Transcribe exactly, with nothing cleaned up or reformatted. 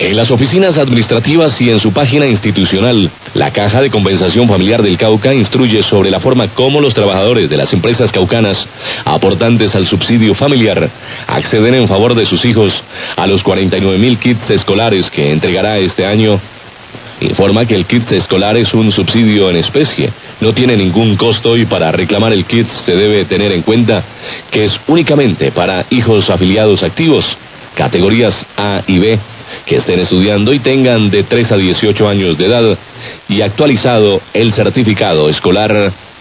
En las oficinas administrativas y en su página institucional, la Caja de Compensación Familiar del Cauca instruye sobre la forma como los trabajadores de las empresas caucanas, aportantes al subsidio familiar, acceden en favor de sus hijos a los cuarenta y nueve mil kits escolares que entregará este año. Informa que el kit escolar es un subsidio en especie, no tiene ningún costo y para reclamar el kit se debe tener en cuenta que es únicamente para hijos afiliados activos, categorías A y B, que estén estudiando y tengan de tres a dieciocho años de edad, y actualizado el certificado escolar